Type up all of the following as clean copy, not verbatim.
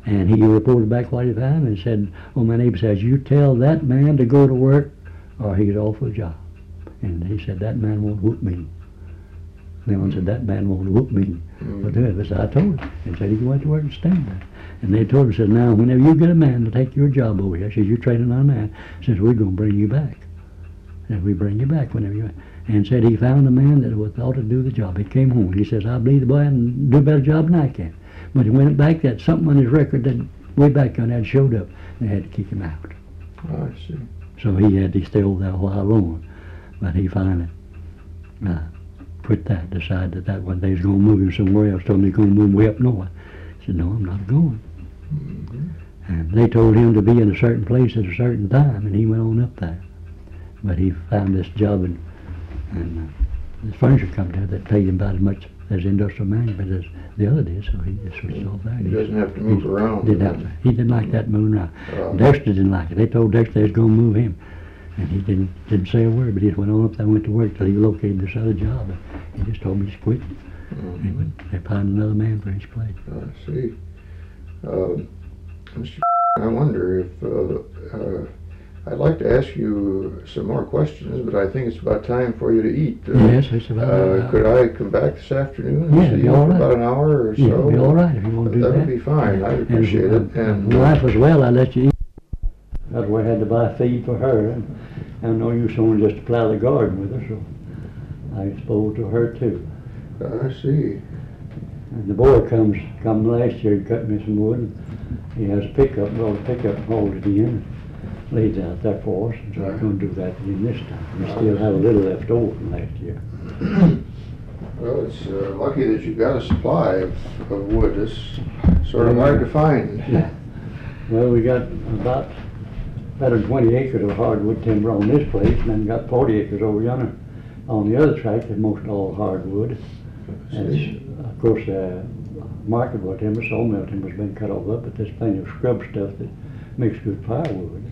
And he reported back what he found and said, oh, my neighbor says, you tell that man to go to work or he's off the job. And he said, that man won't whoop me. And one said, that man won't whoop me. But so I told him. He said, he went to work and stand there. And they told him, said, now, whenever you get a man to take your job over here, says, you're training on a man, says, we're going to bring you back. And we bring you back whenever you... And said he found a man that was ought to do the job. He came home. He says, I believe the boy can do a better job than I can. But he went back, that something on his record that way back on that showed up. They had to kick him out. Oh, I see. So he had to stay over there a while longer. But he finally quit that, decided that one day he was going to move him somewhere else. Told me he was going to move him way up north. I said, no, I'm not going. And they told him to be in a certain place at a certain time, and he went on up there. But he found this job in this furniture company that paid him about as much as industrial management as the other did, so he just switched off there. He doesn't have to move around. He didn't like that moving around. Dexter didn't like it. They told Dexter they was going to move him. And he didn't say a word, but he just went on up there and went to work till he located this other job. And he just told me he's quit. They found another man for his place. I see. Mr. I wonder if I'd like to ask you some more questions, but I think it's about time for you to eat. Yes, it's about could I come back this afternoon and see be you all for right. about an hour or so? Yeah, it'd be all right if you want to do that. That would be fine. I'd appreciate it. And my wife as well, I let you eat. That's why I had to buy feed for her. And I know you someone just to plow the garden with her, so I exposed to her too. I see. And the boy come last year and cut me some wood. And he has a pickup, brought a pickup and hauled it in. Laid it out there for us, and so I'm going to do that again this time. We still have a little left over from last year. Well, it's lucky that you've got a supply of wood. It's sort of hard to find. Yeah. Well, we got about better than 20 acres of hardwood timber on this place, and then got 40 acres over yonder on the other tract, that's most all hardwood. And of course, marketable timber, sawmill timber's been cut over, but there's plenty of scrub stuff that makes good firewood.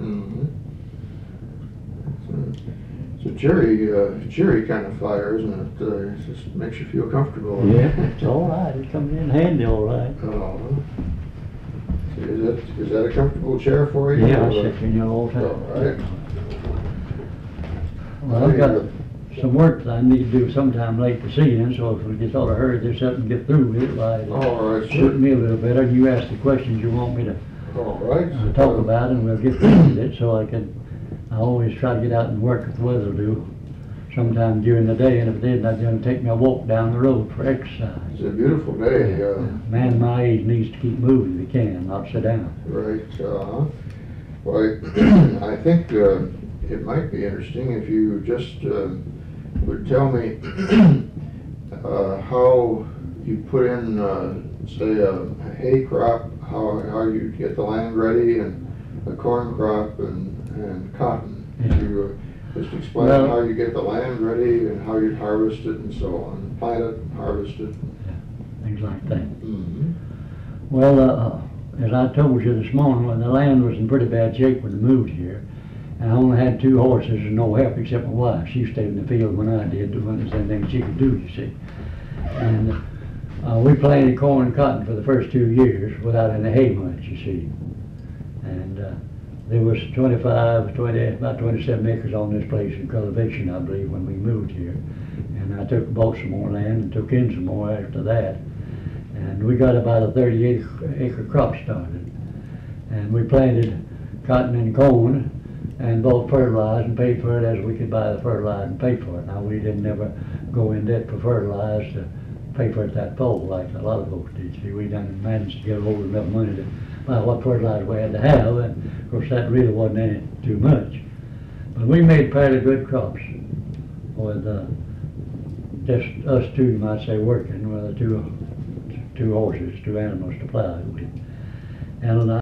It's a cheery kind of fire, isn't it? It just makes you feel comfortable. Yeah, it's all right. It comes in handy, all right. Oh. Is that a comfortable chair for you? Yeah, I sit in here all the time. All right. Well, I've got some work that I need to do sometime late this evening, so if we just ought to hurry this up and get through with it, why, it'll suit me a little better. You ask the questions you want me to talk about, and we'll get through with it. So I always try to get out and work if the weather will do sometime during the day, and if it didn't, I'd then take me a walk down the road for exercise. It's a beautiful day. Man my age needs to keep moving if he can, not sit down. Right. Well, I think it might be interesting if you just would tell me how you put in, say, a hay crop, how you get the land ready, and a corn crop, and cotton. You just explain how you get the land ready and how you harvest it and so on, plant it, harvest it. Yeah, things like that. Well, as I told you this morning, the land was in pretty bad shape when we moved here. And I only had 2 horses and no help except my wife. She stayed in the field when I did, doing the same thing she could do, you see. And we planted corn and cotton for the first 2 years without any hay much, you see. And there was about 27 acres on this place in cultivation, I believe, when we moved here. And I bought some more land and took in some more after that. And we got about a 30-acre crop started. And we planted cotton and corn and bought fertilizer and paid for it as we could buy the fertilizer and pay for it. Now, we didn't ever go in debt for fertilizer to pay for it that fall like a lot of folks did. See, we done managed to get a hold of enough money to buy what fertilizer we had to have, and of course that really wasn't any too much. But we made fairly good crops with just us 2, you might say, working with the two horses, 2 animals to plow it with. And